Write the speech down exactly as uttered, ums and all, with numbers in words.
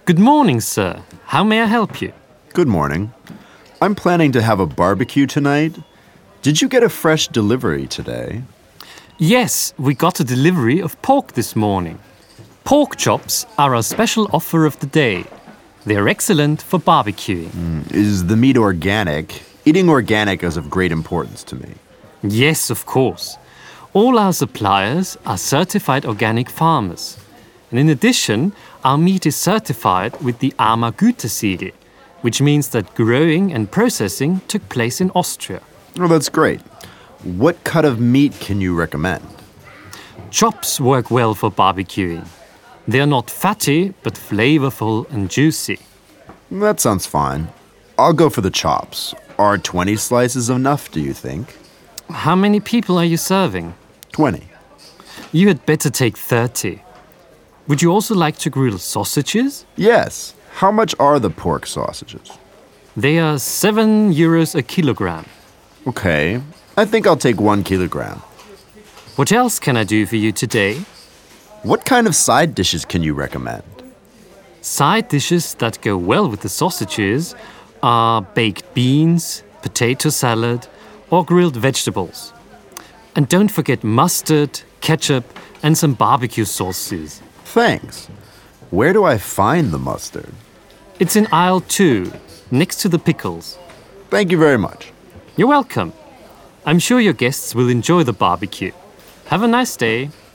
Good morning, sir. How may I help you? Good morning. I'm planning to have a barbecue tonight. Did you get a fresh delivery today? Yes, we got a delivery of pork this morning. Pork chops are our special offer of the day. They are excellent for barbecuing. Mm, is the meat organic? Eating organic is of great importance to me. Yes, of course. All our suppliers are certified organic farmers. And in addition, our meat is certified with the AMA Gütesiegel, which means that growing and processing took place in Austria. Oh, that's great. What cut of meat can you recommend? Chops work well for barbecuing. They are not fatty, but flavorful and juicy. That sounds fine. I'll go for the chops. Are twenty slices enough, do you think? How many people are you serving? twenty. You had better take thirty. Would you also like to grill sausages? Yes. How much are the pork sausages? They are seven euros a kilogram. Okay. I think I'll take one kilogram. What else can I do for you today? What kind of side dishes can you recommend? Side dishes that go well with the sausages are baked beans, potato salad, or grilled vegetables. And don't forget mustard, ketchup, and some barbecue sauces. Thanks. Where do I find the mustard? It's in aisle two, next to the pickles. Thank you very much. You're welcome. I'm sure your guests will enjoy the barbecue. Have a nice day.